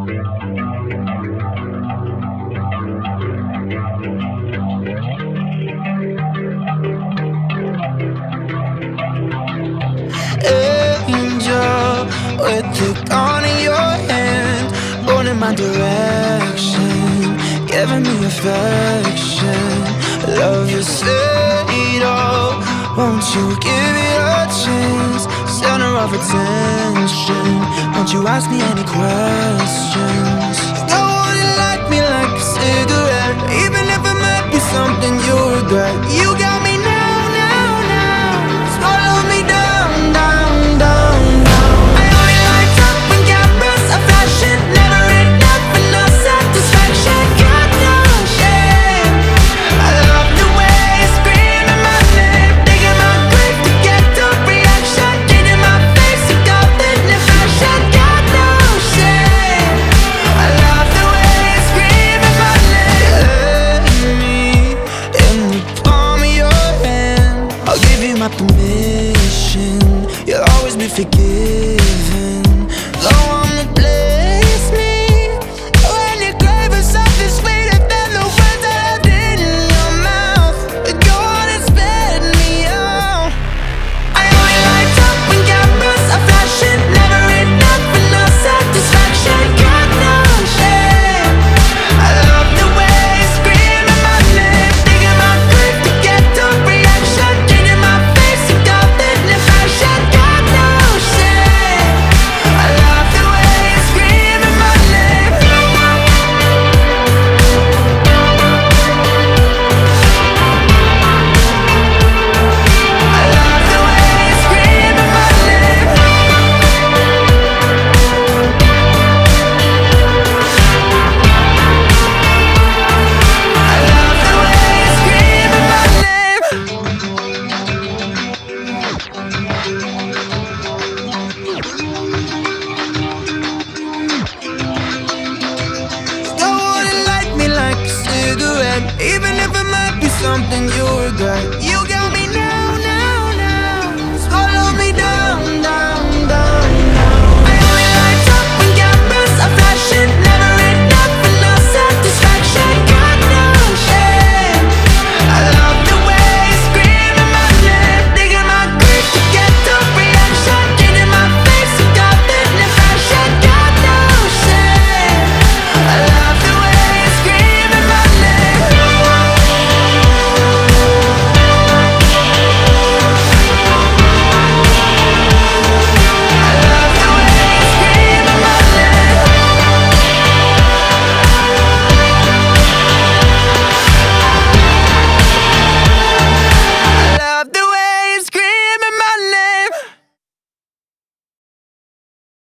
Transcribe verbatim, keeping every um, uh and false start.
Angel, with the gun in your hand, going in my direction, giving me affection. Love is fatal, won't you give it a chance? Center of attention, won't you ask me any questions? You wouldn't like me like a cigarette, even if it might be something you regret. You got me now, now, now, swallow me down, down, down, down. I only light up when cameras are flashing, never enough for no satisfaction. Got no shame, I love the way you screaming my name, digging my grave to get the reaction, getting my face to go in the fashion. Got no shame, I love the way you screaming my name. Let me in the palm of your hand, I'll give you my permission, you'll always be forgiven. Don't wanna place me when your grave is something sweeter than the words I left in your mouth. Go on and spit me out. I only light up when cameras are flashing, never enough for no satisfaction. Got no shame, I love the way you screaming my name, digging my grave to get the reaction, getting my face to go in the fashion. Got no shame, I love the way you screaming my name. I love the way you screaming my name. I love the way you screaming my name. You wouldn't like me like a cigarette, even if it might be something you regret.